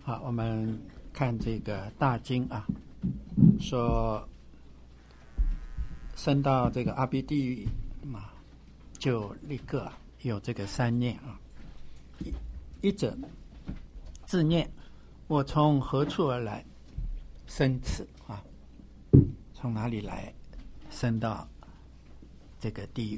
好，我们看这个大经啊，说升到这个阿鼻地狱啊，就立刻有这个三念啊。一者自念，我从何处而来？生此啊，从哪里来？升到这个地狱。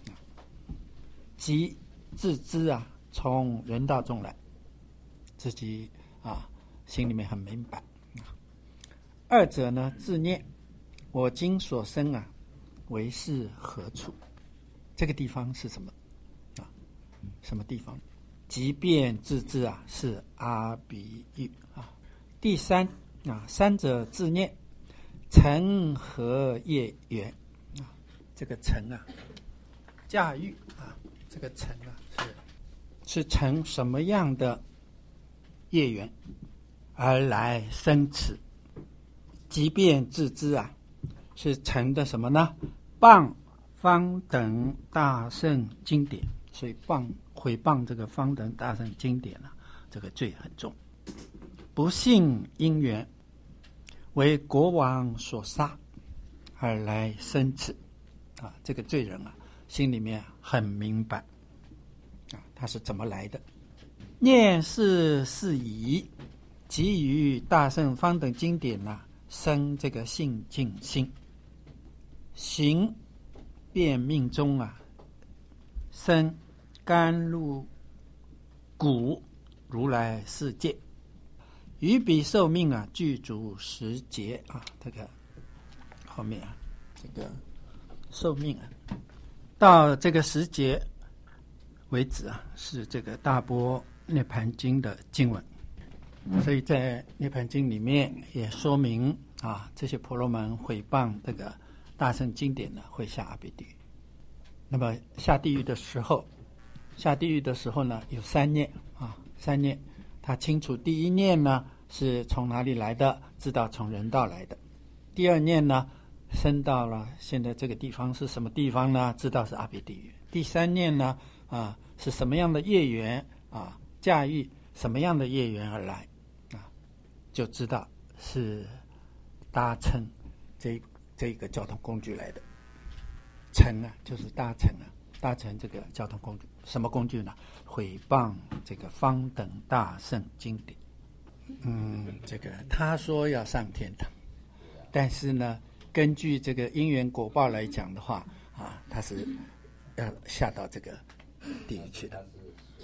即自知啊，从人道中来，自己啊心里面很明白。二者呢，自念，我今所生啊，为是何处？这个地方是什么啊？什么地方？即便自知啊，是阿鼻狱啊。第三啊，三者自念，乘何业缘啊？这个乘啊，驾驭啊，这个乘啊是乘什么样的业缘而来生此？即便自知啊，是乘的什么呢？谤方等大圣经典，所以毁谤这个方等大圣经典啊，这个罪很重。不信因缘，为国王所杀而来生此啊，这个罪人啊，心里面很明白啊，他是怎么来的。念是已，即于大圣方等经典啊，生这个信敬心，行便命中啊，生甘露骨如来世界，于彼寿命啊，具足10劫啊，这个后面啊，这个寿命啊，到这个10劫为止啊，是这个大般涅盘经的经文。所以在涅盘经里面也说明啊，这些婆罗门毁谤这个大圣经典呢，会下阿鼻地狱。那么下地狱的时候呢，有3念啊，3念。他清楚第一念呢是从哪里来的，知道从人道来的。第二念呢，升到了现在这个地方是什么地方呢？知道是阿鼻地狱。第三念呢啊，是什么样的业缘啊，驾驭什么样的业缘而来啊，就知道是搭乘这个交通工具来的。乘啊，就是搭乘啊，搭乘这个交通工具。什么工具呢？毁谤这个方等大圣经典。这个他说要上天堂，但是呢，根据这个因缘果报来讲的话啊，他是要下到这个地狱去的。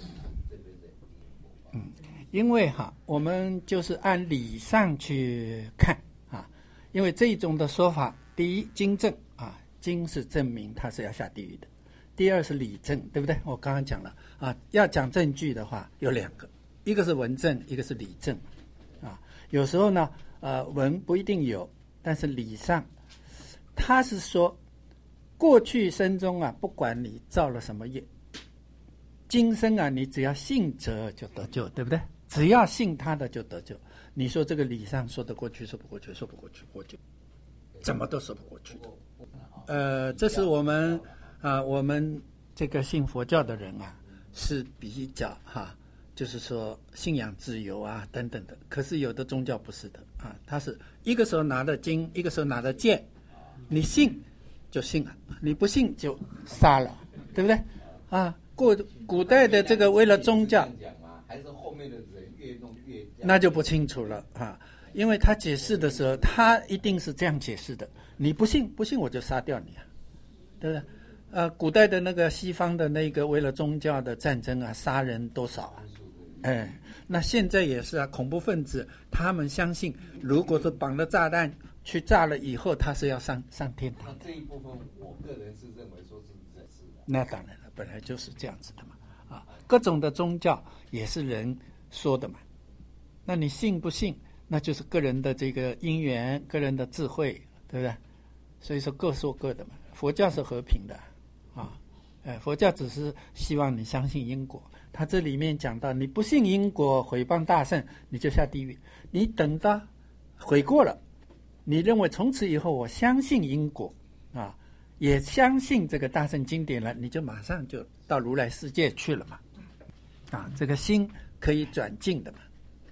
因为我们就是按理上去看啊，因为这一种的说法，第一经证啊，经是证明他是要下地狱的。第二是理证，对不对？我刚刚讲了啊，要讲证据的话有2个，一个是文证，一个是理证啊。有时候呢，文不一定有，但是理上，他是说过去生中啊，不管你造了什么业，今生啊，你只要信者就得救，对不对？只要信他的就得救。你说这个理上说得过去，说不过去，说不过去，我就怎么都说不过去的。这是我们这个信佛教的人啊，是比较就是说信仰自由啊等等的。可是有的宗教不是的啊，他是一个时候拿着经，一个时候拿着剑，你信就信了，你不信就杀了，对不对？啊，古代的这个为了宗教， 还是后面的人越弄越那就不清楚了啊。因为他解释的时候，他一定是这样解释的：你不信我就杀掉你啊，对不对？古代的那个西方的那个为了宗教的战争啊，杀人多少啊？那现在也是啊，恐怖分子他们相信，如果是绑了炸弹去炸了以后，他是要上天堂。 那这一部分，我个人是认为说是人是的。 那当然了，本来就是这样子的嘛。啊，各种的宗教也是人说的嘛。那你信不信，那就是个人的这个因缘，个人的智慧，对不对？所以说各说各的嘛。佛教是和平的。佛教只是希望你相信因果。他这里面讲到，你不信因果，毁谤大圣，你就下地狱。你等到悔过了，你认为从此以后我相信因果啊，也相信这个大圣经典了，你就马上就到如来世界去了嘛。啊，这个心可以转境的嘛。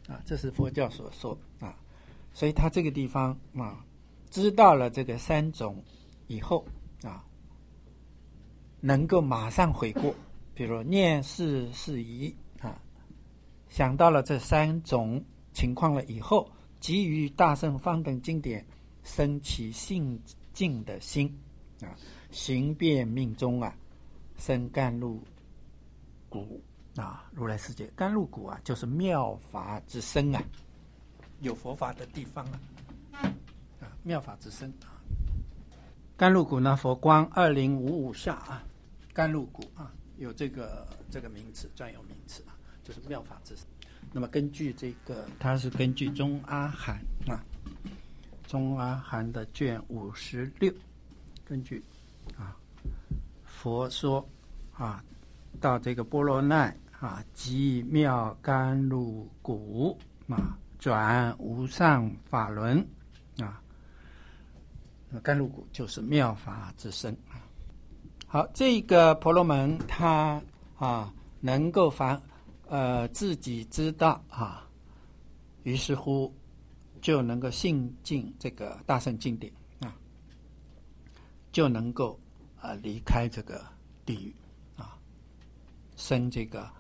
啊，这是佛教所说啊。所以他这个地方啊，知道了这个三种以后啊，能够马上悔过，比如念事事宜啊，想到了这三种情况了以后，基于大乘方等经典生起信敬的心啊，行遍命中啊，生甘露谷啊，如来世界甘露谷啊，就是妙法之身啊，有佛法的地方啊，妙法之身啊。甘露谷呢，佛光2055下啊，甘露谷啊，有这个名词，专有名词啊，就是妙法之身。那么根据这个，它是根据中阿含啊，中阿含的卷56，根据啊佛说啊，到这个波罗奈啊，即妙甘露谷啊，转无上法轮啊，甘露谷就是妙法之身啊。好，这个婆罗门他啊能够自己知道啊，于是乎就能够信敬这个大乘经典啊，就能够离开这个地狱啊，生这个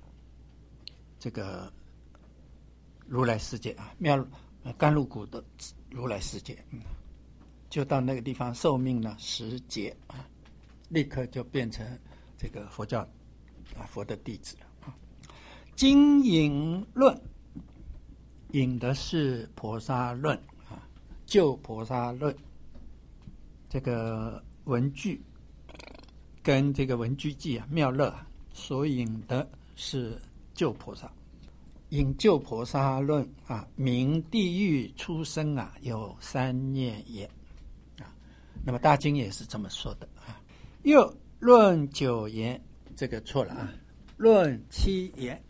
如来世界啊，甘露谷的如来世界，就到那个地方寿命呢10劫啊，立刻就变成这个佛教啊佛的弟子了啊。经引论引的是婆沙论啊，旧婆沙论，这个文具跟这个文具记啊妙乐所引的是旧婆沙。引旧婆沙论啊，名地狱出生啊，有3念也啊。那么大经也是这么说的啊。又论9言，这个错了啊，论7言。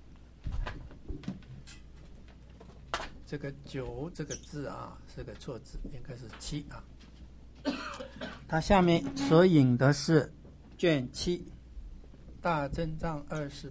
这个9这个字啊是个错字，应该是7啊。它下面所引的是卷7大正藏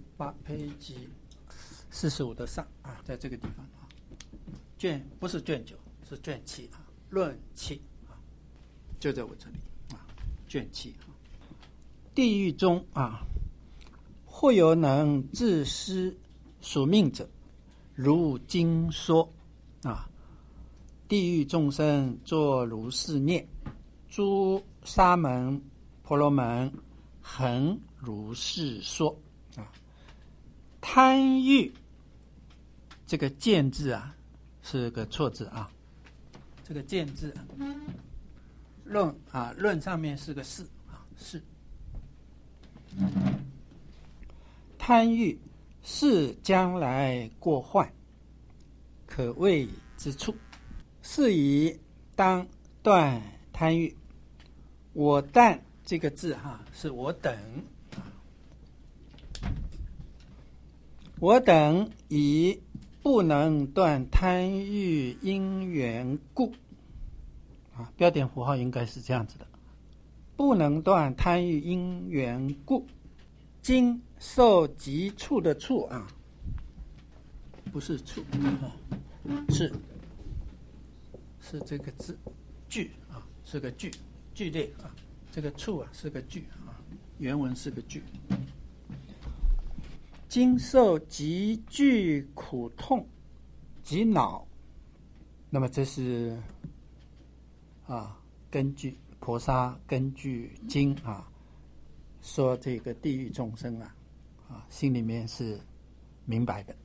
28page45的上啊，在这个地方啊，不是卷9，是卷7啊，论7啊，就在我这里啊，卷7啊。地狱中啊，或有能自施属命者，如经说啊，地狱众生作如是念，诸沙门婆罗门恒如是说啊。贪欲这个见字啊是个错字啊，这个见字论上面是个是啊，是贪欲是将来过患可畏之处，是以当断贪欲。我但这个字是我等，我等以不能断贪欲因缘故啊，标点符号应该是这样子的，不能断贪欲因缘故，今受极处的处啊，不是处是这个字句啊，是个句类啊，这个处啊是个句啊，原文是个句。经受极具苦痛及恼，那么这是根据婆沙，根据经说这个地狱众生心里面是明白的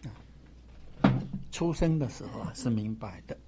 出生的时候是明白的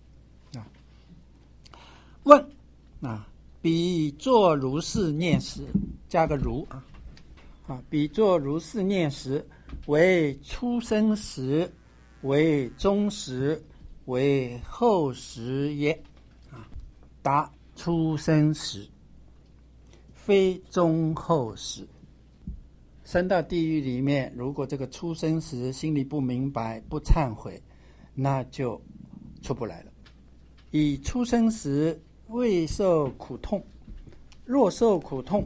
问彼作如是念时，加个如彼作如是念时，为出生时，为中时，为后时也答出生时，非中后时。生到地狱里面，如果这个出生时心里不明白不忏悔，那就出不来了。以出生时未受苦痛，若受苦痛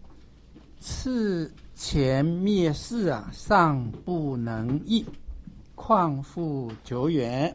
次前灭世尚不能益况复久远。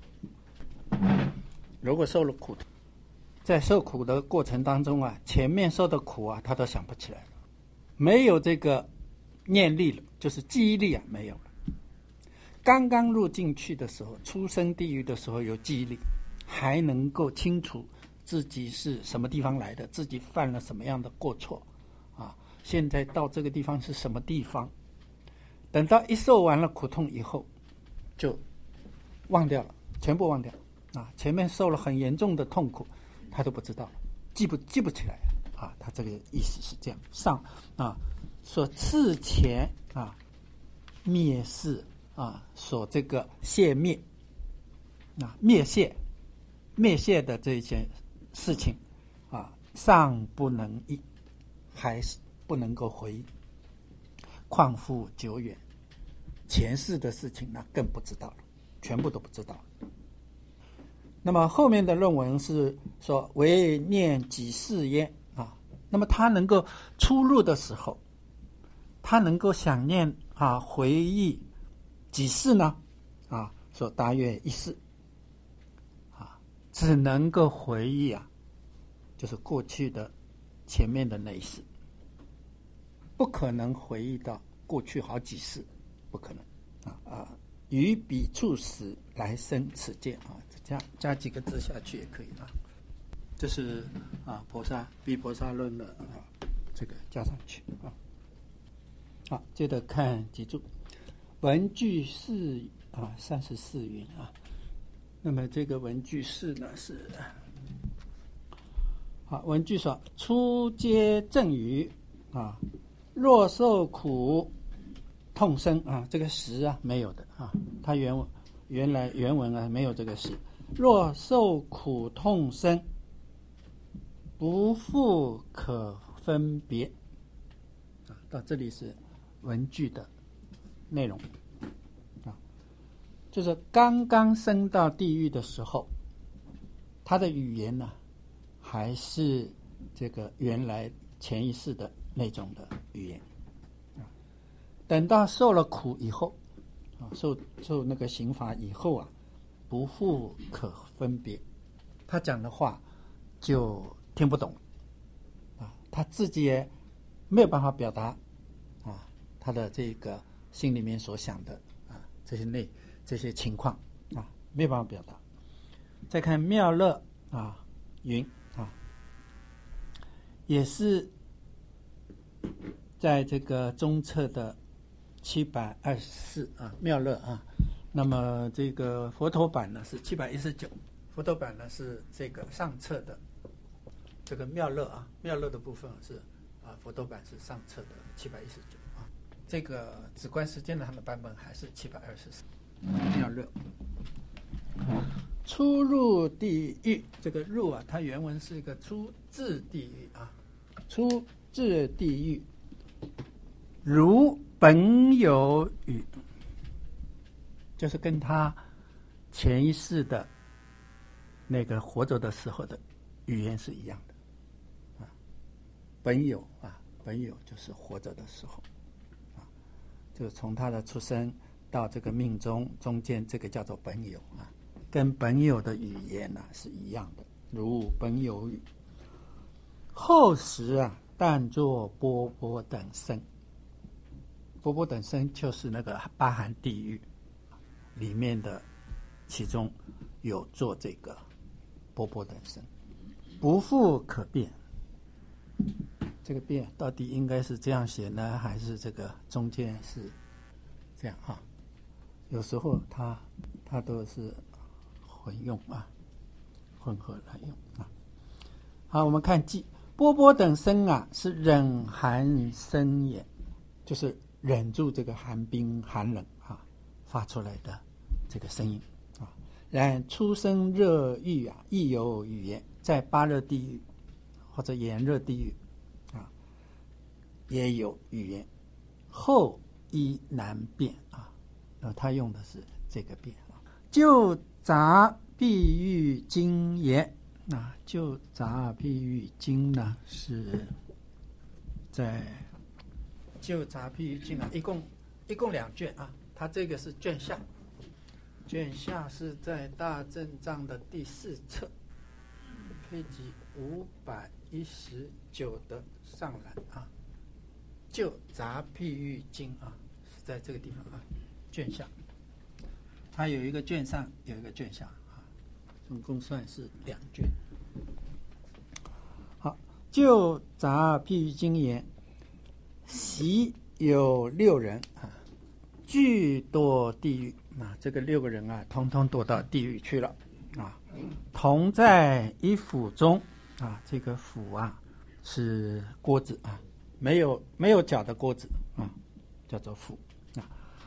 如果受了苦，在受苦的过程当中啊，前面受的苦啊，他都想不起来了，没有这个念力了，就是记忆力啊，没有了。刚刚入进去的时候，出生地狱的时候有记忆力，还能够清楚自己是什么地方来的，自己犯了什么样的过错啊。现在到这个地方是什么地方？等到一受完了苦痛以后，就忘掉了，全部忘掉啊！前面受了很严重的痛苦，他都不知道了，记不起来了啊！他这个意思是这样。上啊，所次前啊，灭世啊，所这个灭啊，灭谢的这些事情啊，尚不能忆，还是不能够回忆。况复久远，前世的事情呢更不知道了，全部都不知道了。那么后面的论文是说唯念几世焉啊，那么他能够出入的时候，他能够想念啊回忆几世呢？啊，说大约一世啊，只能够回忆啊，就是过去的前面的那一世。不可能回忆到过去好几世，不可能于彼处时来生此见啊，加几个字下去也可以啊。这是毗婆沙论的这个加上去啊。好，接着看几注，文句释34云啊。那么这个文句释呢是文句说初阶正语啊。若受苦痛生啊，这个时啊没有的啊，它原来原文啊没有这个时。若受苦痛生，不复可分别啊，到这里是文句的内容啊，就是刚刚升到地狱的时候，他的语言呢还是这个原来前一世的那种的语言等到受了苦以后受那个刑罚以后啊，不复可分别，他讲的话就听不懂他自己也没有办法表达他的这个心里面所想的这些情况没有办法表达。再看妙乐云也是在这个中册的724妙乐那么这个佛陀版呢是719，佛陀版呢是这个上册的这个妙乐妙乐的部分是佛陀版是上册的719这个止观世间的他的版本还是724妙乐。出入地狱，这个入它原文是一个出至地狱出至地狱，如本有语，就是跟他前一世的那个活着的时候的语言是一样的本有本有就是活着的时候就是从他的出生到这个命中间，这个叫做本有跟本有的语言是一样的，如本有语。后时但作波波等生，波波等生就是那个八寒地狱里面的其中有做这个波波等生，不复可辨。这个辨到底应该是这样写呢，还是这个中间是这样有时候它都是混用混合来用好，我们看记波波等生是忍寒生也，就是忍住这个寒冰寒冷发出来的这个声音然出生热狱亦有语言，在八热地狱或者炎热地狱也有语言，后依难辨他用的是这个辨就杂譬喻经言就杂譬喻经呢是在就杂譬喻经一共2卷它这个是卷下卷下是在大正藏的第4册，page 519的上栏啊，就杂譬喻经啊，是在这个地方啊，卷下，它有一个卷上，有一个卷下啊，总共算是2卷。好，就杂譬喻经言，习有6人啊，俱堕地狱啊，这个6个人啊，通通堕到地狱去了啊，同在一釜中啊，这个釜啊是锅子啊，没有脚的锅子啊，叫做釜啊。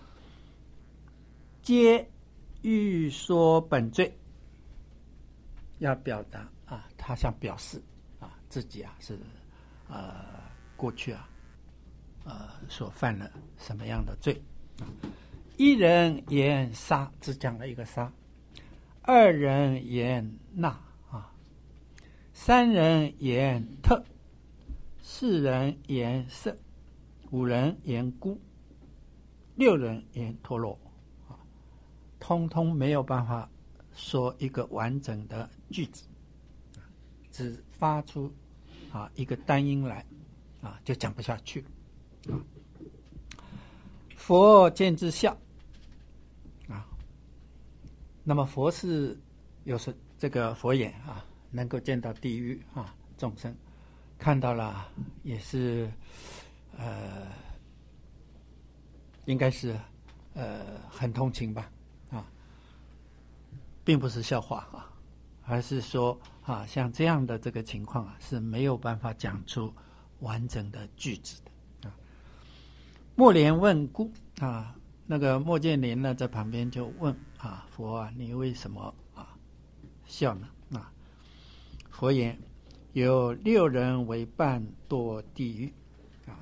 皆欲说本罪，要表达啊，他想表示啊，自己啊是过去啊所犯了什么样的罪啊。1人言杀，只讲了一个杀；2人言纳啊；3人言特；4人言色；5人言孤；6人言陀罗啊，通通没有办法说一个完整的句子，只发出啊一个单音来啊，就讲不下去啊。佛见之笑啊，那么佛是有时这个佛眼啊，能够见到地狱啊众生，看到了也是应该是很同情吧啊，并不是笑话啊，而是说啊，像这样的这个情况啊，是没有办法讲出完整的句子的。莫莲问故啊，那个莫建连呢，在旁边就问啊，佛啊，你为什么啊笑呢？啊，佛言：有6人为伴堕地狱啊，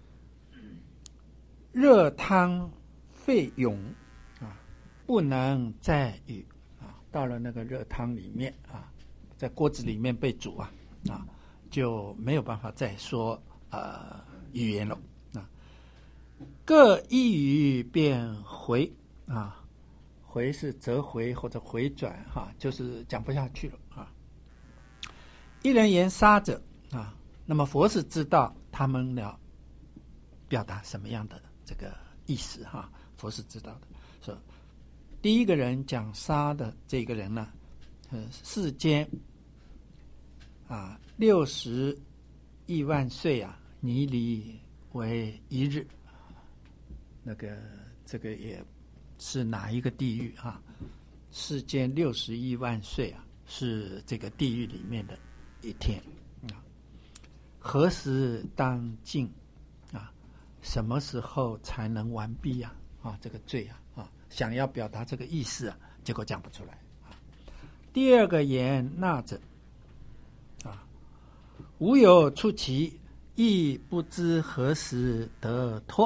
热汤沸涌啊，不能再语啊，到了那个热汤里面啊，在锅子里面被煮啊，就没有办法再说语言了。各一语便回啊，回是折回或者回转哈，就是讲不下去了啊。1人言杀者啊，那么佛是知道他们要表达什么样的这个意思哈，佛是知道的。说第一个人讲杀的这个人呢，世间啊60亿万岁啊，尼里为1日。那个这个也是哪一个地狱啊？世间60亿万岁啊，是这个地狱里面的一天啊。何时当尽啊？什么时候才能完毕呀？啊，这个罪啊，想要表达这个意思啊，结果讲不出来啊。第二个言纳者啊，无有出其，亦不知何时得脱。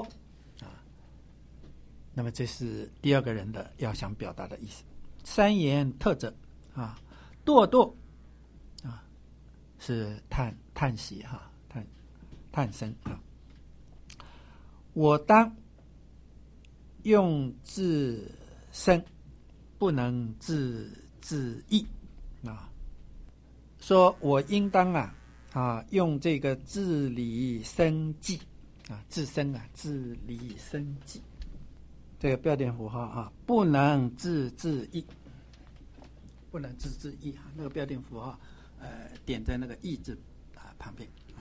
那么这是第二个人的要想表达的意思。3言特者啊，堕啊，是叹息哈，叹声啊。我当用自身，不能自意啊。说我应当用这个自理生计啊，自身啊，自理生计。这个标点符号啊，不能自意，不能自意啊。那个标点符号，点在那个意字旁边啊，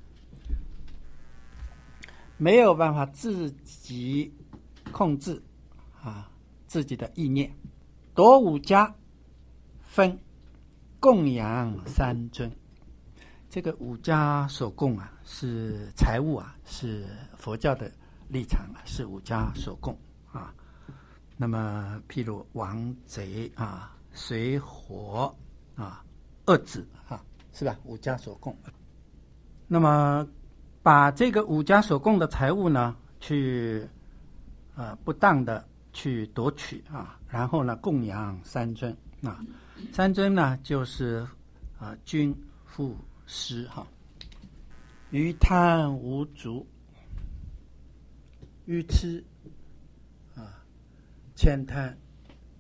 没有办法自己控制自己的意念。夺5家分供养3尊，这个5家所供啊，是财物啊，是佛教的立场啊，是5家所供。那么譬如王贼啊、水火啊、恶子是吧？5家所供。那么把这个5家所供的财物呢，去不当的去夺取啊，然后呢供养3尊啊，3尊呢就是君、父、师哈。于贪无足，愚痴。悭贪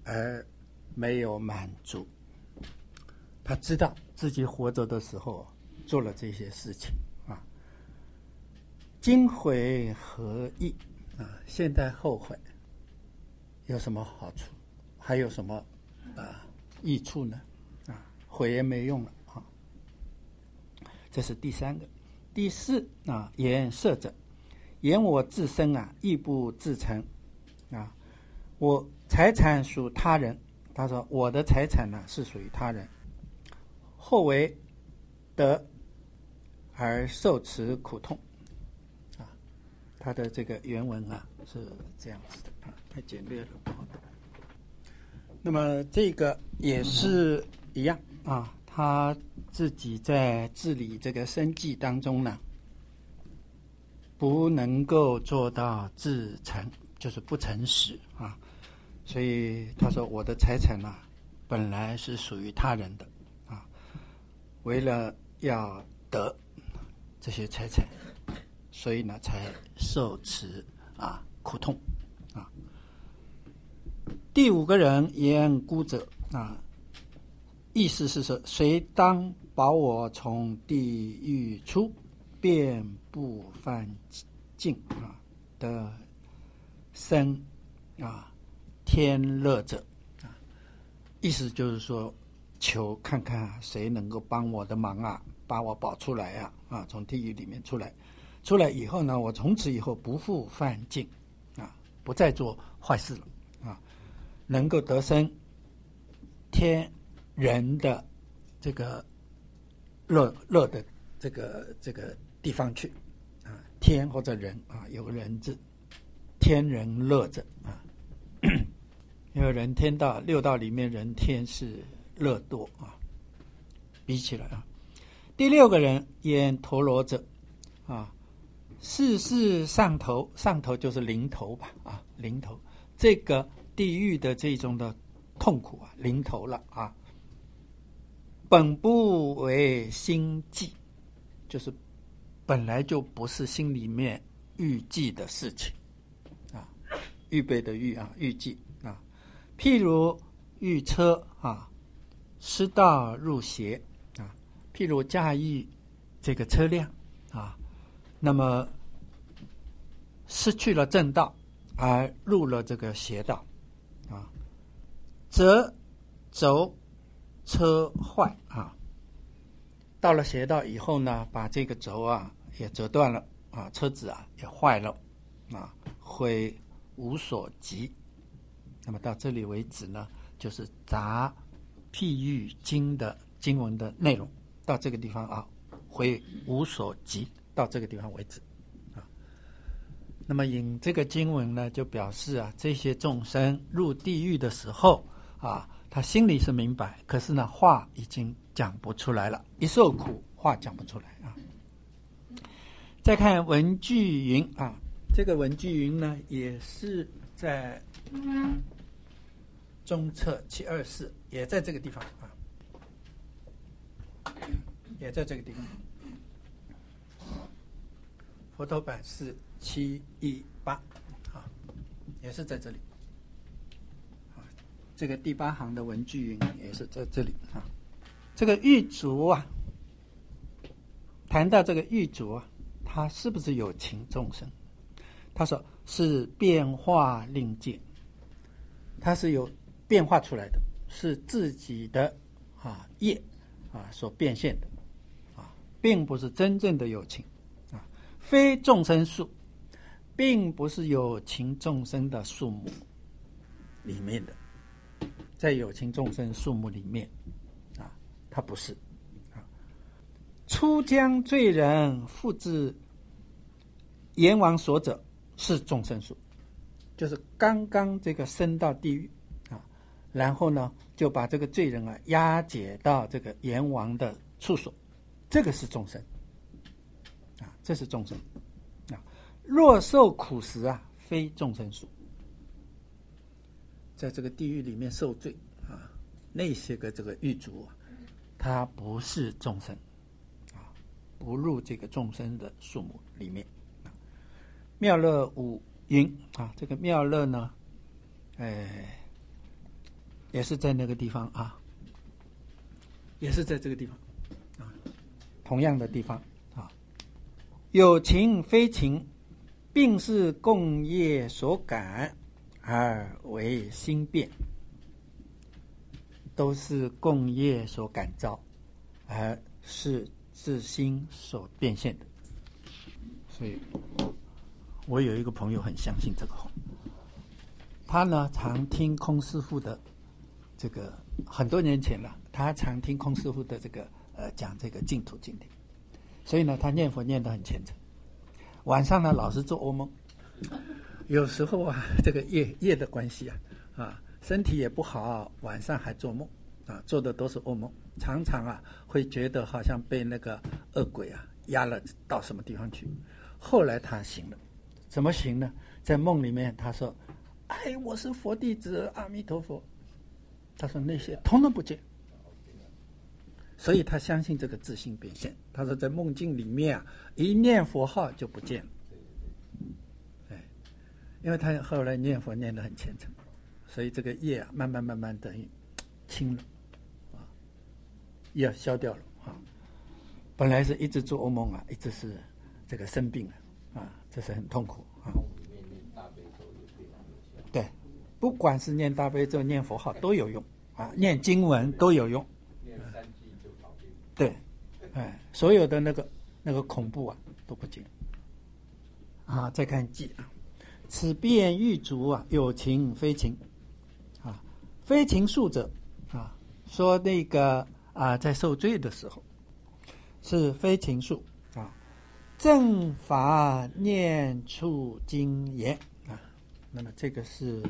而没有满足。他知道自己活着的时候做了这些事情啊，今悔何益啊？现在后悔有什么好处？还有什么益处呢？啊，悔也没用了啊。这是第三个。第四啊，言色者，言我自身啊，亦不自成啊。我财产属他人，他说我的财产呢是属于他人，后为得而受持苦痛啊。他的这个原文啊是这样子的啊，太简略了不好懂。那么这个也是一样啊，他自己在治理这个生计当中呢，不能够做到自诚，就是不诚实啊。所以他说我的财产呢，本来是属于他人的啊，为了要得这些财产，所以呢才受持苦痛啊。第五个人言孤者啊，意思是说，谁当保我从地狱出，便不犯境啊的生天乐者啊，意思就是说，求看看谁能够帮我的忙啊，把我保出来啊，从地狱里面出来。出来以后呢，我从此以后不复犯境啊，不再做坏事了啊，能够得生天人的这个乐的这个地方去啊，天或者人啊，有个人字，天人乐者啊。因为人天道六道里面，人天是乐多啊，比起来啊。第六个人言陀罗者啊，世事上头，上头就是临头吧啊，临头这个地狱的这种的痛苦啊，临头了啊。本不为心计，就是本来就不是心里面预计的事情啊，预备的预啊，预计啊。譬如御车啊，失道入邪啊，譬如驾驭这个车辆啊，那么失去了正道而入了这个邪道啊，则轴车坏啊，到了邪道以后呢，把这个轴啊也折断了啊，车子啊也坏了啊，会无所及。那么到这里为止呢，就是杂譬喻经的经文的内容，到这个地方啊，会无所及，到这个地方为止啊。那么引这个经文呢，就表示啊，这些众生入地狱的时候啊，他心里是明白，可是呢，话已经讲不出来了，一受苦，话讲不出来啊。再看文具云啊，这个文具云呢，也是在中册724，也在这个地方啊，也在这个地方。佛头版是718啊，也是在这里啊。这个第8行的文具云也是在这里啊。这个狱卒啊，谈到这个狱卒啊，他是不是有情众生？他说是变化令界，他是有变化出来的，是自己的业所变现的啊，并不是真正的有情啊，非众生数，并不是有情众生的数目里面的，在有情众生数目里面啊，它不是啊。出将罪人复至阎王所者，是众生数，就是刚刚这个升到地狱啊，然后呢就把这个罪人啊押解到这个阎王的处所，这个是众生啊，这是众生啊。若受苦时啊，非众生数，在这个地狱里面受罪啊，那些个这个狱卒啊，他不是众生啊，不入这个众生的数目里面。妙乐五云啊，这个妙乐呢， 也是在那个地方啊，也是在这个地方啊，同样的地方啊。有情非情，并是共业所感，而为心变，都是共业所感召，而是自心所变现的。所以我有一个朋友很相信这个话，他呢常听空师父的这个，很多年前了，他常听空师父的这个讲这个净土经典，所以呢他念佛念得很虔诚，晚上呢老是做噩梦，有时候啊这个业的关系身体也不好，晚上还做梦做的都是噩梦，常常会觉得好像被那个恶鬼压了到什么地方去。后来他醒了，怎么醒呢？在梦里面他说：“哎，我是佛弟子，阿弥陀佛。”他说那些通通不见，所以他相信这个自性变现。他说在梦境里面一念佛号就不见了。因为他后来念佛念得很虔诚，所以这个业慢慢等于轻了业消掉了本来是一直做噩梦一直是这个生病了这是很痛苦对，不管是念大悲咒、念佛号都有用念经文都有用， 念3句就搞定。 对，所有的那个恐怖都不见再看记此变欲足有情非情非情数者说那个在受罪的时候是非情数正法念处经言那么这个是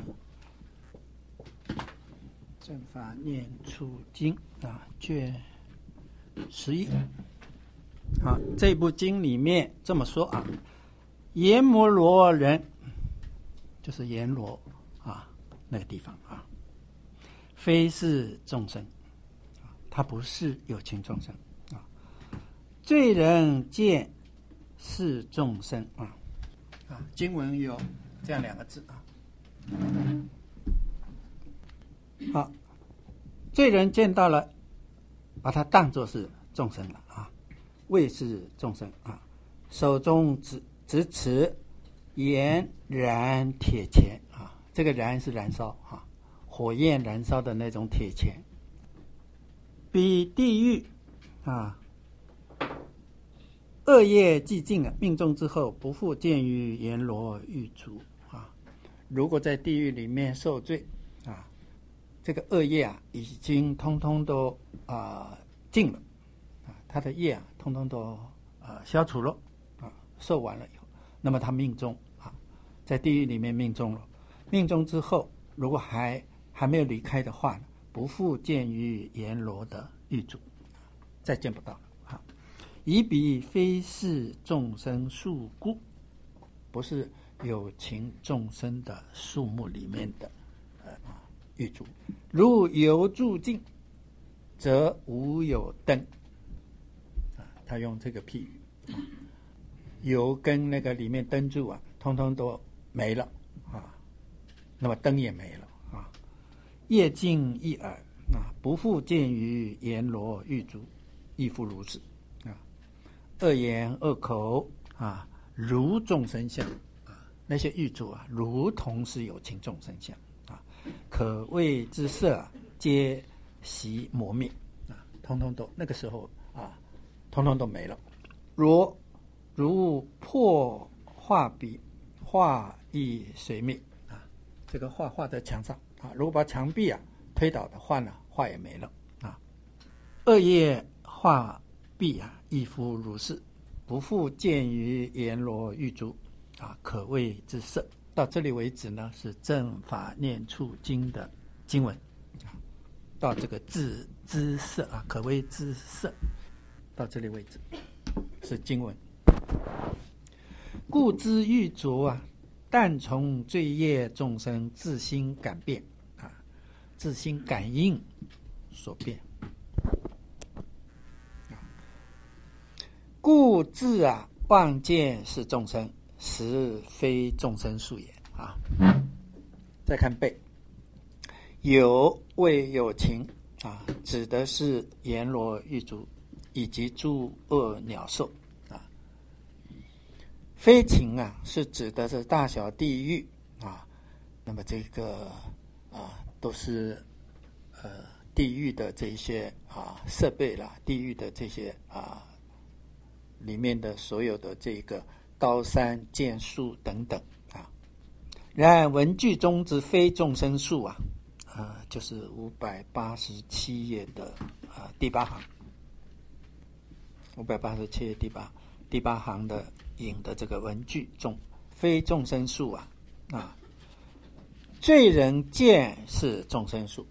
正法念处经卷11这部经里面这么说阎摩罗人就是阎罗那个地方非是众生他不是有情众生罪人见是众生经文有这样2个字罪人见到了，把它当作是众生了谓是众生手中执持炎燃铁钱这个燃是燃烧火焰燃烧的那种铁钱，比地狱恶业既尽命中之后，不复见于阎罗狱卒如果在地狱里面受罪这个恶业已经通通都尽了他的业通通都消除了受完了以后，那么他命中在地狱里面命中了，命中之后如果还没有离开的话，不复见于阎罗的狱卒，再见不到了以彼非是众生数故，不是有情众生的数目里面的狱卒。如油注尽，则无有灯他用这个譬喻油跟那个里面灯柱通通都没了那么灯也没了业尽一耳不复见于阎罗狱卒，亦复如是恶言恶口如众生相那些狱卒如同是有情众生相可谓之色皆悉磨灭通通都那个时候通通都没了。如破画笔，画亦随灭这个画画在墙上如果把墙壁推倒的话呢，画也没了恶业画壁亦复如是，不复见于阎罗狱卒可谓之色。到这里为止呢，是正法念处经的经文到这个自知色可谓之色，到这里为止是经文。故知狱卒但从罪业众生自心感变自心感应所变，故自妄见是众生，实非众生数也再看背， 有为有情啊，指的是阎罗狱卒以及诸恶鸟兽啊。非情啊，是指的是大小地狱啊。那么这个都是地狱的这些设备啦，地狱的这些里面的所有的这个刀山剑树等等啊。然文句中之非众生数就是587页的第8行，587页第八行的引的这个文句中，非众生数罪人见是众生数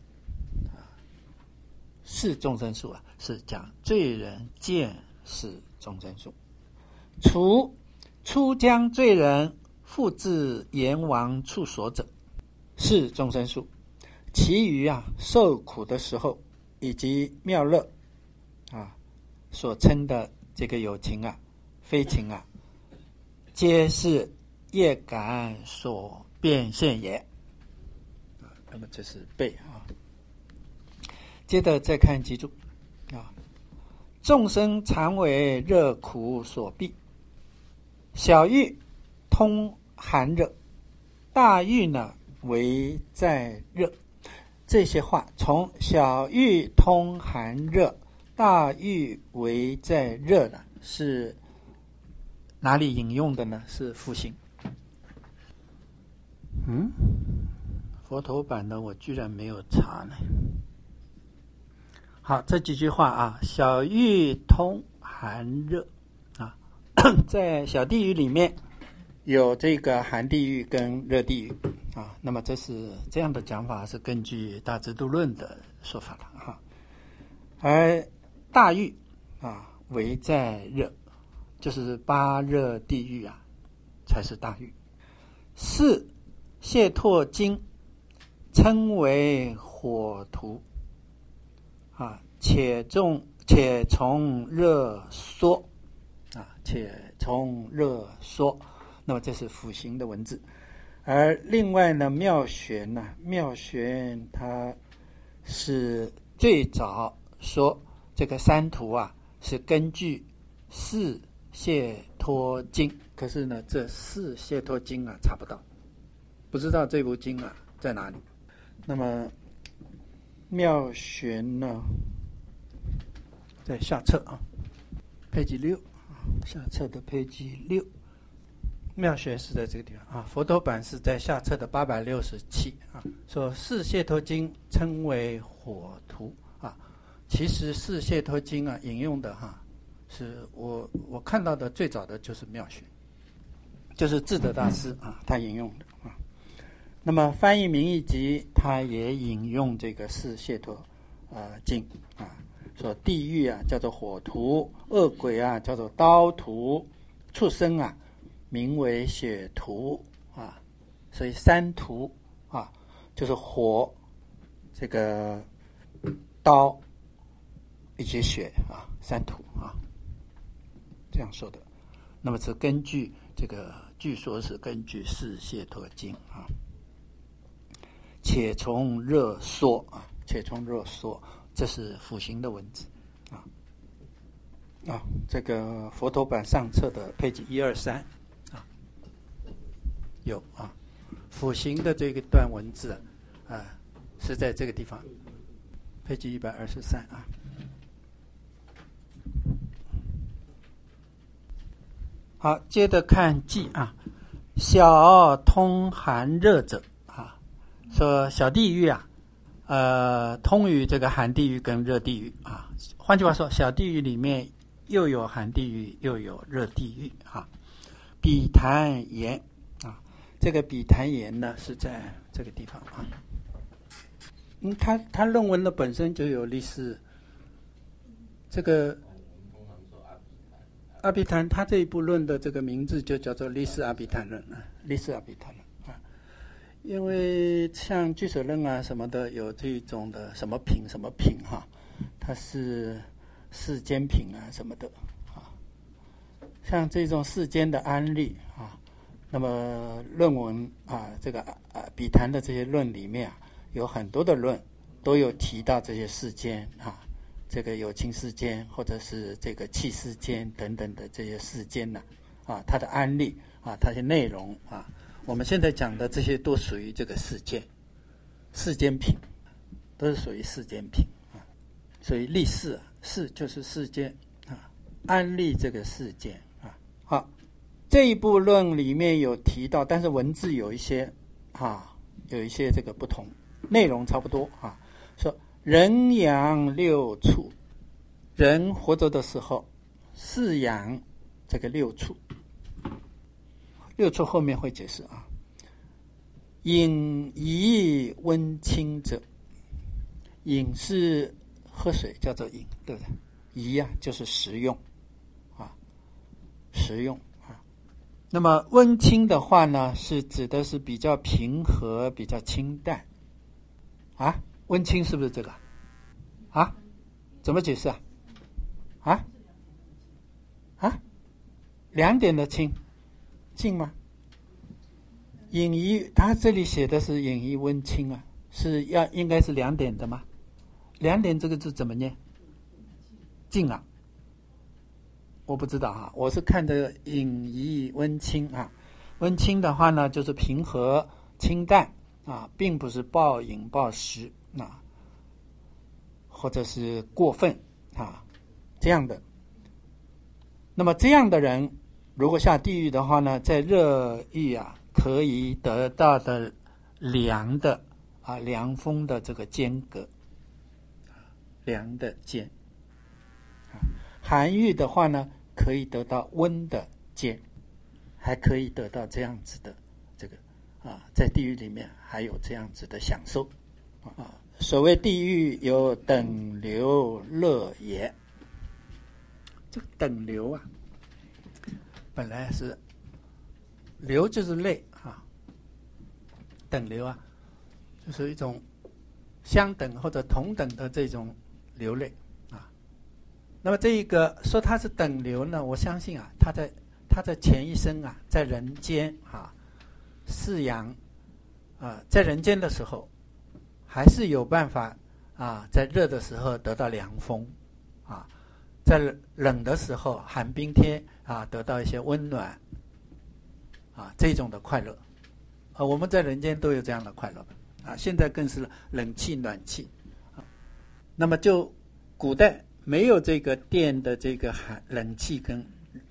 是众生数是讲罪人见是众生数。除出将罪人复至阎王处所者是众生数，其余受苦的时候以及妙乐所称的这个有情非情皆是业感所变现也。那么这是背接着再看记住众生常为热苦所逼，小欲通寒热，大欲呢为在热。这些话从小欲通寒热，大欲为在热呢，是哪里引用的呢？是复兴。佛头版的我居然没有查呢。好，这几句话小欲通寒热在小地狱里面有这个寒地狱跟热地狱那么这样的讲法是根据大智度论的说法了而大狱为在热，就是8热地狱才是大狱。四解脱经称为火图且从热缩那么这是辅行的文字。而另外呢，妙玄它是最早说这个三图是根据四解脱经，可是呢这四解脱经查不到，不知道这部经在哪里。那么妙玄呢在下册page 6下册的page 6，妙玄是在这个地方佛陀版是在下册的867说四解脱经称为火图其实四解脱经引用的是我看到的最早的就是妙玄，就是智德大师他引用的那么翻译名义集他也引用这个四解脱经说地狱叫做火图，恶鬼叫做刀图，畜生名为血图所以三图就是火、这个刀以及血三图这样说的。那么是根据这个，据说是根据四解脱经且从热缩这是辅行的文字这个佛陀版上册的page 123有辅行的这个段文字是在这个地方page 123好，接着看记小通寒热者说小地狱通于这个寒地狱跟热地狱换句话说，小地狱里面又有寒地狱又有热地狱比坛言这个比坛言呢是在这个地方他论文的本身就有历史，这个阿毗昙，他这一部论的这个名字就叫做历史阿毗昙论历史阿毗昙论因为像俱舍论什么的有这种的什么品什么品它是世间品什么的像这种世间的安利那么论文这个比坛的这些论里面有很多的论都有提到这些世间啊，这个有情世间或者是这个气世间等等的这些世间呢啊，它的案例啊，它的内容啊，我们现在讲的这些都属于这个世间品，都是属于世间品啊，属于立世，世就是世间啊，安立这个世间啊。好，这一部论里面有提到，但是文字有一些这个不同，内容差不多啊。说人养六畜，人活着的时候饲养这个六畜，六畜后面会解释啊。饮宜温清者，饮是喝水叫做饮，对不对？宜啊就是食用啊，食用啊。那么温清的话呢，是指的是比较平和、比较清淡啊。温清是不是这个啊？怎么解释啊？两点的清，静吗？饮宜，他这里写的是饮宜温清啊，应该是两点的吗？两点这个字怎么念？静啊，我不知道啊，我是看这个饮宜温清啊。温清的话呢，就是平和清淡啊，并不是暴饮暴食啊，或者是过分啊这样的。那么这样的人，如果下地狱的话呢，在热狱啊，可以得到的凉的啊凉风的这个间隔，凉的间。寒狱的话呢，可以得到温的间，还可以得到这样子的这个啊，在地狱里面还有这样子的享受啊。所谓地狱有等流乐也，这个等流啊，本来是流就是类啊，等流啊，就是一种相等或者同等的这种流类啊。那么这一个说它是等流呢，我相信啊，他在前一生啊，在人间啊饲养啊，在人间的时候，还是有办法啊，在热的时候得到凉风啊，在冷的时候寒冰天啊，得到一些温暖啊，这种的快乐啊，我们在人间都有这样的快乐啊，现在更是冷气暖气啊。那么就古代没有这个电的这个冷气跟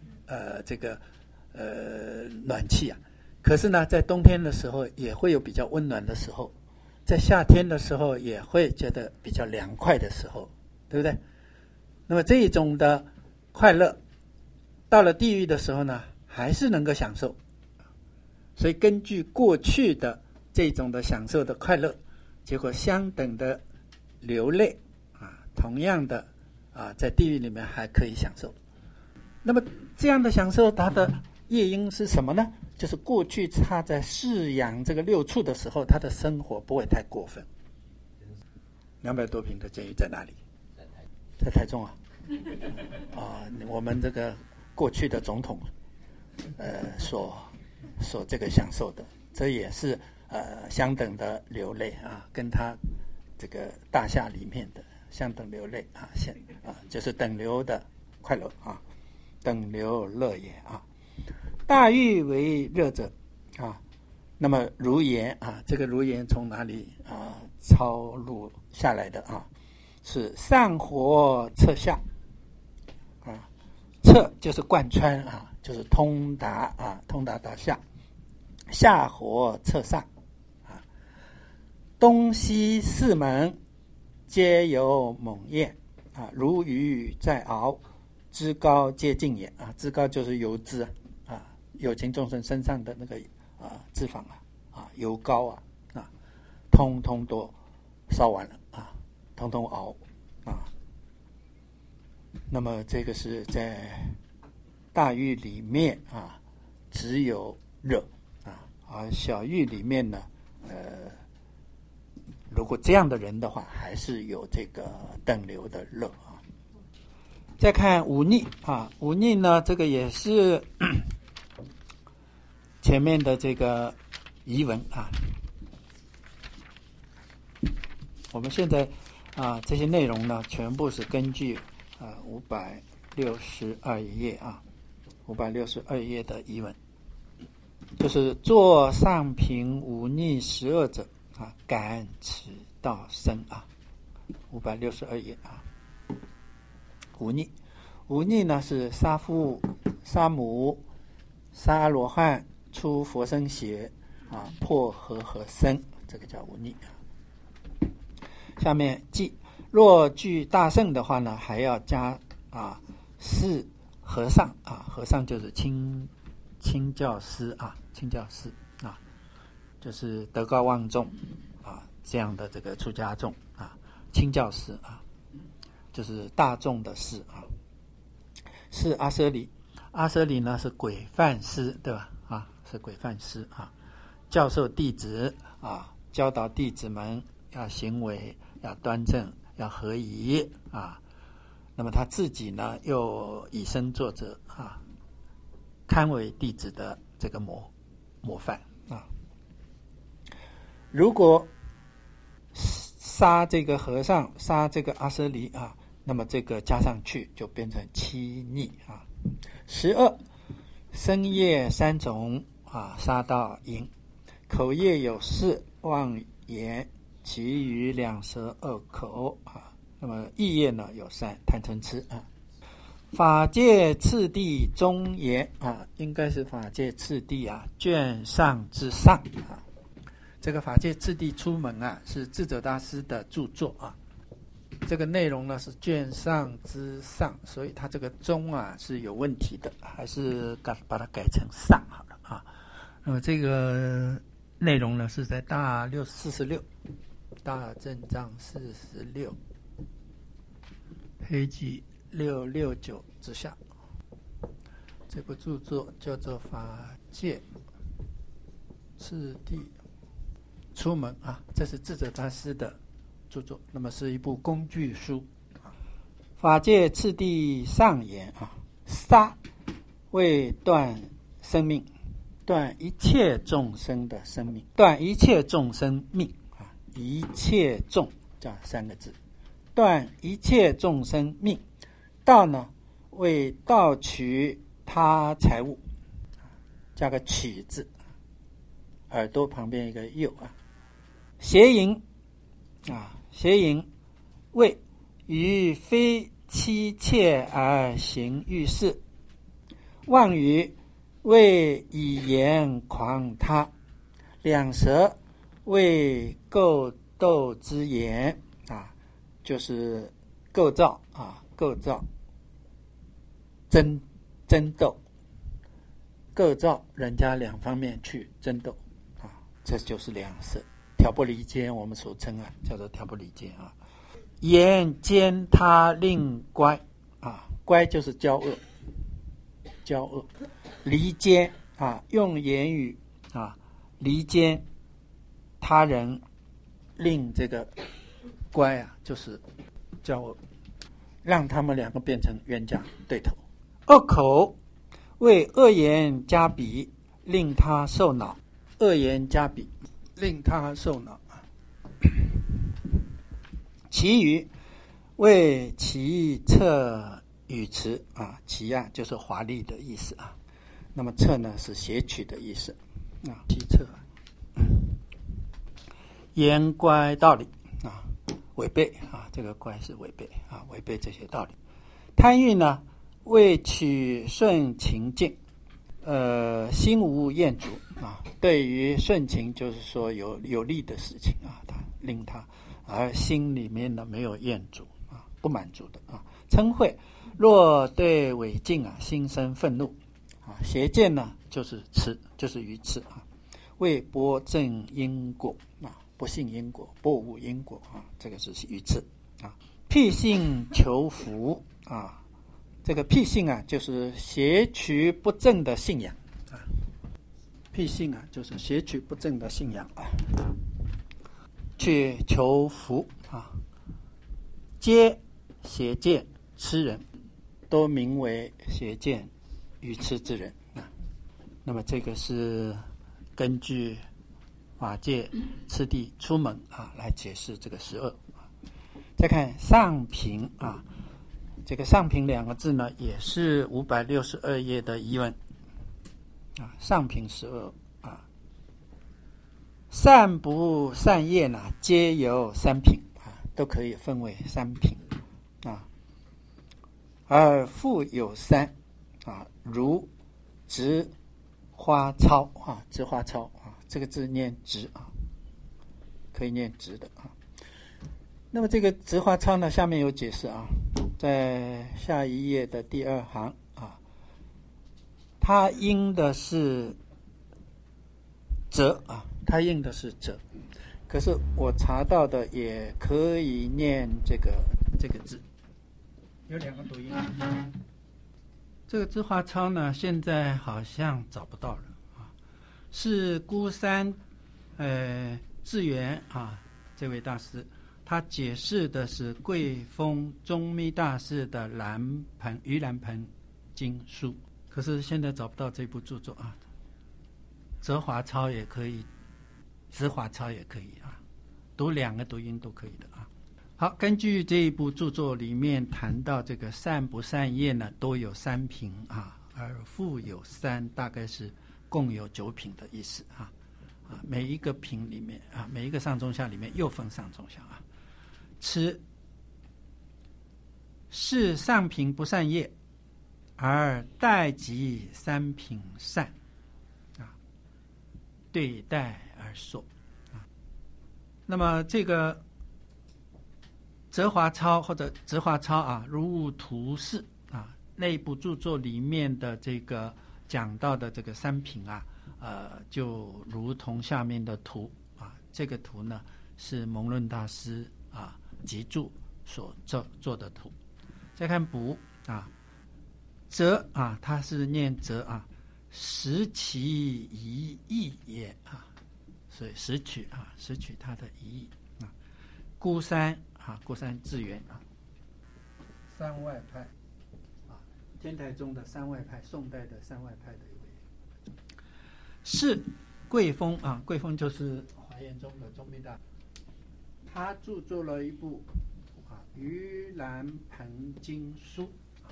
暖气啊，可是呢，在冬天的时候也会有比较温暖的时候，在夏天的时候也会觉得比较凉快的时候，对不对？那么这一种的快乐，到了地狱的时候呢，还是能够享受。所以根据过去的这种的享受的快乐，结果相等的流泪啊，同样的啊，在地狱里面还可以享受。那么这样的享受，它的业因是什么呢？就是过去他在饲养这个六畜的时候，他的生活不会太过分。200多坪的监狱在哪里？在台中啊。我们这个过去的总统，所这个享受的，这也是相等的流泪啊，跟他这个大厦里面的相等流泪啊，就是等流的快乐啊，等流乐也啊。大狱为热者啊，那么如言啊，这个如言从哪里啊抄录下来的啊？是上火侧下啊，侧就是贯穿啊，就是通达啊，通达到下，下火侧上啊，东西四门皆有猛焰啊，如鱼在熬，脂膏皆尽也啊，脂膏就是油脂啊，有情众生身上的那个脂肪油膏啊，通通都烧完了啊，通通熬啊。那么这个是在大狱里面啊，只有热啊，而小狱里面呢，如果这样的人的话，还是有这个等流的热啊。再看忤逆啊，忤逆呢，这个也是前面的这个遗文啊。 我们现在这些内容呢，全部是根据562页562页的译文，就是做上品忤逆12者感此道生562页忤逆呢是杀父杀母杀阿罗汉出佛身血破和生，这个叫忤逆。下面记若具大乘的话呢，还要加是和尚和尚就是清教师就是德高望重这样的这个出家众清教师就是大众的师是阿舍离，阿舍离呢是规范师，对吧是规范师教授弟子教导弟子们要行为要端正要合宜那么他自己呢又以身作则堪为弟子的这个模范如果杀这个和尚杀这个阿舍离那么这个加上去就变成欺逆12身业3种杀到淫，口业有4妄言，其余2舌2口那么意业呢有3贪嗔痴法界次第中言应该是法界次第卷上之上这个法界次第出门是智者大师的著作这个内容呢是卷上之上，所以它这个中是有问题的，还是把它改成上好了那么这个内容呢是在大46大正藏46黑记669之下，这部著作叫做法界次第出门这是智者大师的著作，那么是一部工具书法界次第上言杀为断生命，断一切众生的生命，断一切众生命一切众加3个字，断一切众生命。盗呢为盗取他财物，加个取字，耳朵旁边一个右邪淫邪淫为于非妻妾而行欲事，妄语为以言诳他，2舌为构斗之言就是构造争斗，构造人家2方面去争斗这就是2舌。挑拨离间我们所称叫做挑拨离间言奸他令乖乖就是骄恶离间用言语离间他人，令这个乖就是骄恶，让他们2个变成冤家对头。恶口为恶言加彼，令他受恼，恶言加彼令他受恼。其余为其侧语词其就是华丽的意思那么侧呢是谐曲的意思其侧言乖道理违背这个乖是违背违背这些道理。贪欲呢为取顺情境，心无厌足对于顺情就是说有利的事情他令他而心里面呢没有厌足不满足的嗔恚若对违禁心生愤怒邪见呢就是痴，就是愚痴为波正因果不信因果，不悟因果这个是愚痴辟性求福这个辟性就是邪取不正的信仰辟性就是邪取不正的信仰去求福皆邪见痴人，都名为邪见愚痴之人那么这个是根据法界次第出门来解释这个12。再看上品这个上品2个字呢，也是562页的疑问上品12善不善业呢，皆由3品都可以分为3品而复有3如植花操植花操这个字念植可以念植的那么这个植花操呢，下面有解释在下一页的第2行它应的是折它应的是折，可是我查到的也可以念这个字，有2个读音。这个植花操呢，现在好像找不到了是孤山智圆这位大师，他解释的是贵峰宗密大师的盂兰盆经书，可是现在找不到这部著作折华操也可以，植华操也可以读2个读音都可以的好，根据这一部著作里面谈到这个善不善业呢，都有3品而复有3，大概是共有9品的意思每一个品里面每一个上中下里面又分上中下此是上品不善业，而待及3品善对待而说那么这个折华操或者植华操如图示内部著作里面的这个讲到的这个3品就如同下面的图这个图呢是蒙论大师集注所做的图。再看补折它是念折拾其一义也所以拾取它的一义孤山智圆3外派天台宗的3外派，宋代的3外派的一位是贵峰贵峰就是华严宗的宗密大，他著作了一部盂兰盆经书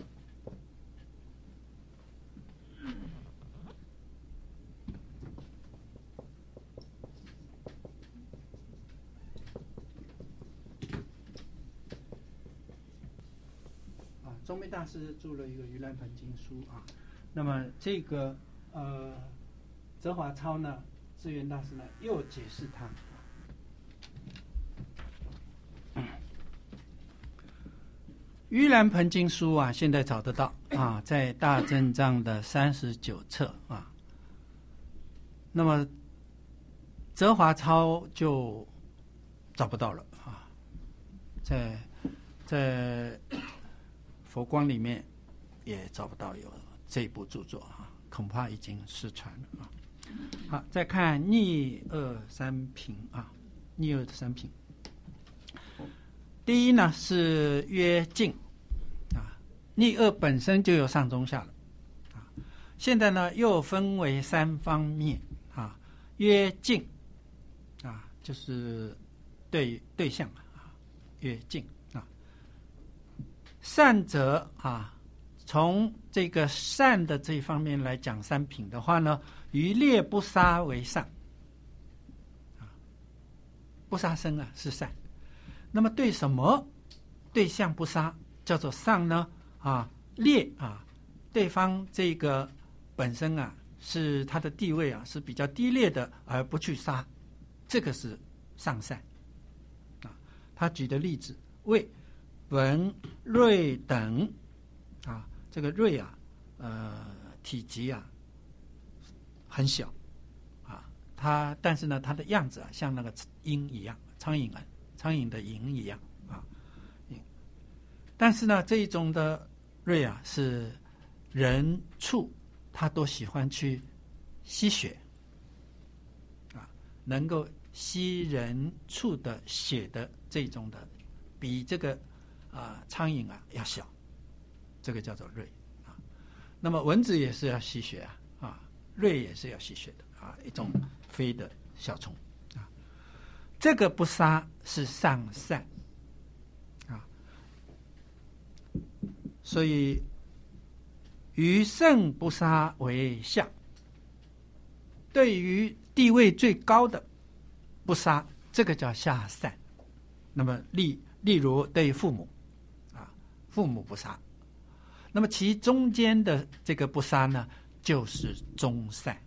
宗密大师著了一个盂兰盆经书那么这个折华操呢，智圆大师呢又解释它盂兰盆经书现在找得到在大正藏的39册那么折华操就找不到了在佛光里面也找不到有这部著作恐怕已经失传了好，再看逆二三品逆二的3品。第一呢是约净逆二本身就有上中下了现在呢又分为3方面约净就是对象约净善者从这个善的这一方面来讲3品的话呢，于猎不杀为上不杀生是善。那么对什么对象不杀叫做上呢猎对方这个本身是他的地位是比较低劣的，而不去杀，这个是上善他举的例子为文瑞等这个瑞体积很小但是呢它的样子像那个鹰一样，苍蝇的蝇一样但是呢这一种的瑞是人畜他都喜欢去吸血能够吸人畜的血的这种的比这个苍蝇要小，这个叫做瑞那么蚊子也是要吸血瑞也是要吸血的一种飞的小虫这个不杀是上善啊，所以于圣不杀为下。对于地位最高的不杀，这个叫下善。那么例如对于父母啊，父母不杀。那么其中间的这个不杀呢，就是中善。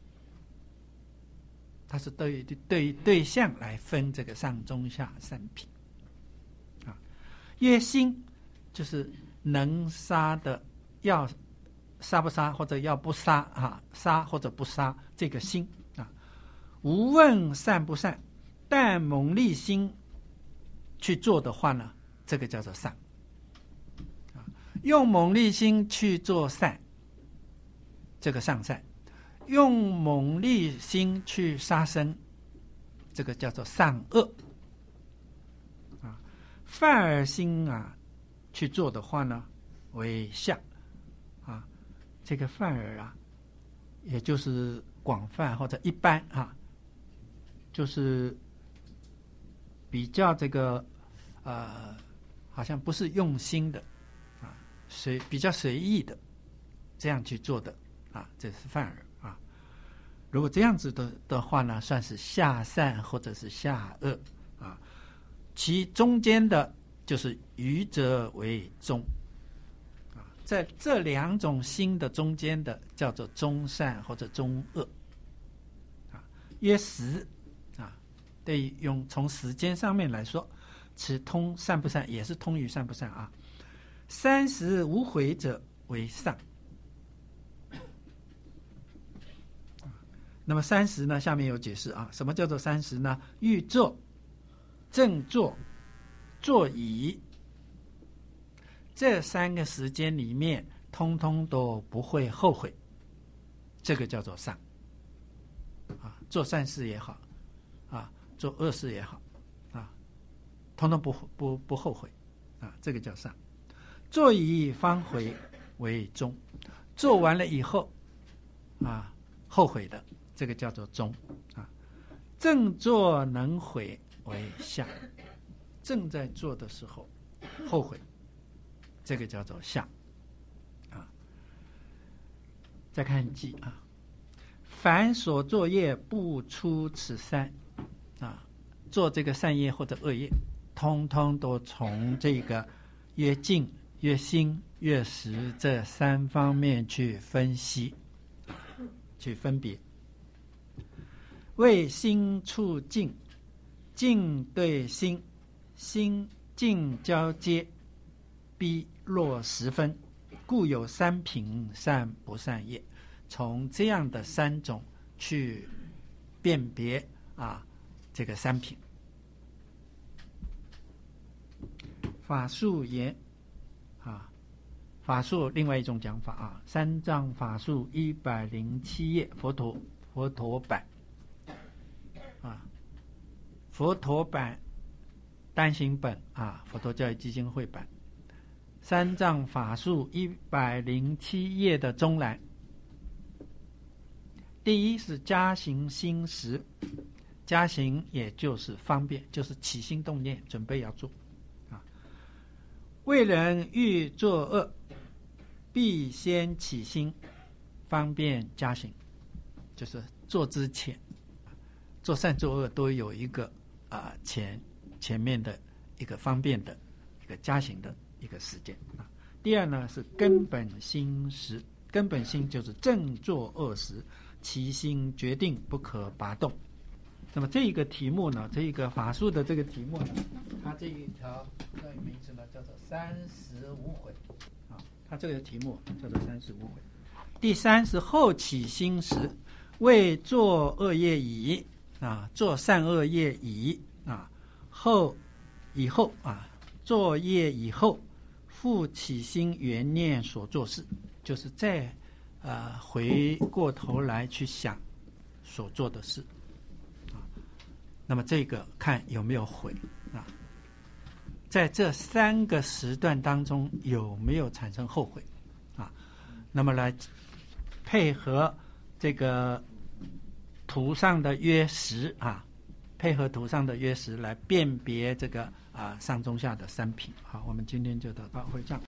它是对象来分这个上中下三品啊。曰心就是能杀的，要杀不杀或者要不杀啊，杀或者不杀这个心啊。无问善不善，但猛力心去做的话呢，这个叫做善啊。用猛力心去做善，这个上善。用猛力心去杀生，这个叫做上恶啊。犯而心啊去做的话呢，为下啊。这个犯而啊，也就是广泛或者一般啊，就是比较这个好像不是用心的啊，比较随意的这样去做的啊，这是犯而。如果这样子的话呢，算是下善或者是下恶啊。其中间的就是愚者为中啊，在这两种心的中间的叫做中善或者中恶啊。约时啊，对于用从时间上面来说，此通善不善也是通于善不善啊。30无悔者为上。那么30呢，下面有解释啊，什么叫做30呢？欲坐、正坐、坐椅，这3个时间里面，通通都不会后悔，这个叫做上啊。做善事也好啊，做恶事也好啊，通通不后悔啊，这个叫上。坐椅方悔为中，做完了以后啊，后悔的。这个叫做中啊。正坐能悔为下，正在做的时候后悔，这个叫做下啊。再看记啊，凡所作业不出此三啊，做这个善业或者恶业，通通都从这个越静、越心、越实这3方面去分析、去分别。为心处静，静对心，心静交接，必落10分，故有3品善不善业。从这样的3种去辨别啊，这个3品。法术言啊，法术另外一种讲法啊，三藏法术107页，佛陀版。啊，佛陀版单行本啊，佛陀教育基金会版，三藏法术107页的中栏。第一是加行心识，加行也就是方便，就是起心动念，准备要做啊。为人欲作恶，必先起心，方便加行，就是做之前。做善做恶都有一个前面的一个方便的一个加行的一个时间啊。第二呢是根本心时，根本心就是正作恶时，其心决定不可拔动。那么这一个题目呢，这一个法术的这个题目呢，它这一条名字呢叫做30无悔啊，它这个题目叫做30无悔。第3是后起心时，为作恶业已啊，做善恶业已啊，以后啊，作业以后，复起心原念所做事，就是再回过头来去想所做的事啊。那么这个看有没有悔啊？在这3个时段当中有没有产生后悔啊？那么来配合这个图上的约10啊， 配合图上的约时来辨别这个上中下的三品。好，我们今天就到会这样。